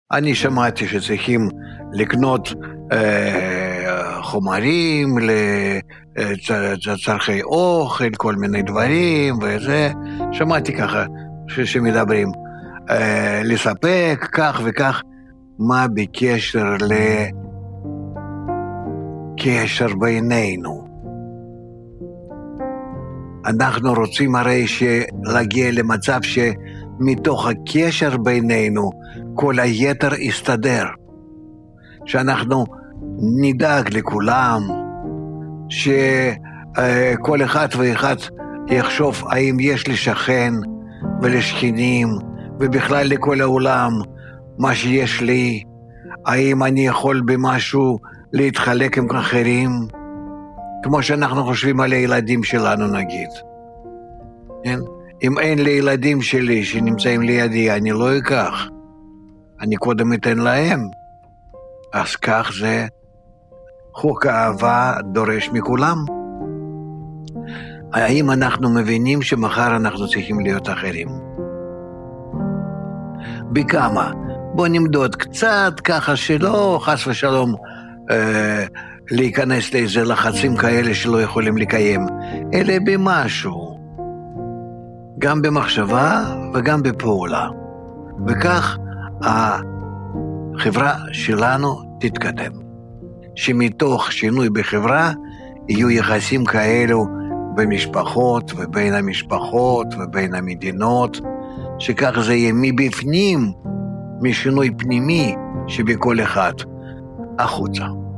אני שמעתי שצריכים לקנות חומרים לצרכי אוכל, כל מיני דברים וזה, שמעתי ככה שמדברים, לספק כך וכך. מה בקשר לקשר בינינו? אנחנו רוצים הרי להגיע למצב שמתוך הקשר בינינו כל היתר יסתדר, שאנחנו נדאג לכולם, שכל אחד ואחד יחשוב האם יש לי שכן ולשכנים ובכלל לכל העולם מה שיש לי, האם אני יכול במשהו להתחלק עם אחרים, כמו שאנחנו חושבים על הילדים שלנו נגיד. כן? אם אין לי ילדים שלי שנמצאים לידי, אני לא אקח, אני קודם אתן להם. אז כך זה חוק האהבה דורש מכולם. האם אנחנו מבינים שמחר אנחנו צריכים להיות אחרים? בכמה? בוא נמדוד קצת ככה שלא חס ושלום להיכנס לאיזה לחצים כאלה שלא יכולים לקיים, אלא במשהו, גם במחשבה וגם בפעולה, וכך החברה שלנו תתקדם, שמתוך שינוי בחברה יהיו יחסים כאלו במשפחות ובין המשפחות ובין המדינות, שכך זה יהיה מבפנים, משינוי פנימי שבכל אחד החוצה.